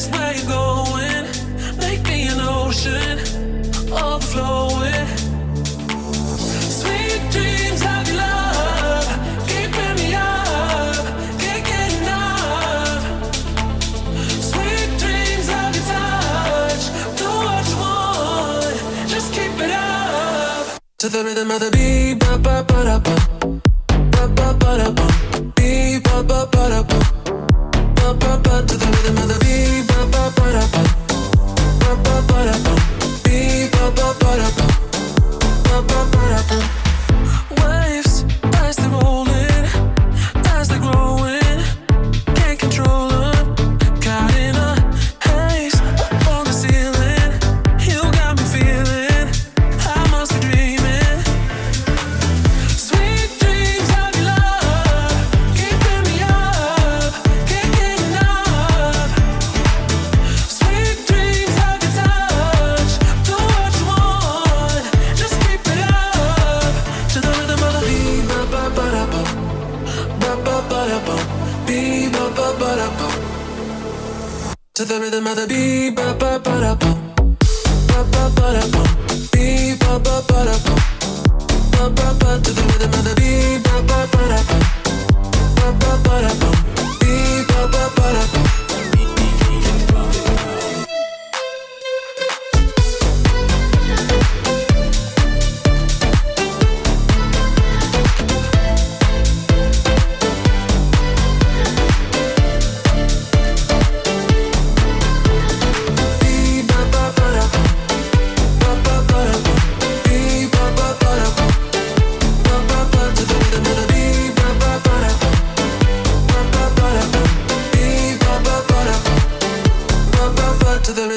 Waves where you going? Make me an ocean, overflowing. Sweet dreams of your love, keeping me up, can't get enough. Sweet dreams of your touch, do what you want, just keep it up. To the rhythm of the beat, ba ba ba da ba, ba ba ba da ba, beat ba ba ba da ba, ba ba ba. To the rhythm of the beat, ba ba ba da ba, ba ba ba da ba, beat ba ba ba da ba, ba ba ba da ba. Waves as they're rolling, as they're growing, can't control them. Caught in a haze up on the ceiling, you got me feeling I must be dreaming. Sweet dreams of your love, keeping me up, can't get enough. Sweet dreams of your touch, do what you want, just keep it up. To the rhythm of the beat, ba ba ba da ba, ba ba ba da ba, beat ba ba ba da ba. To the rhythm of the beat, ba ba ba da ba, ba ba ba da ba, beat ba ba ba da ba, ba ba ba. To the rhythm of the beat, ba ba ba da ba, ba ba ba da ba, beat ba ba ba da ba. To the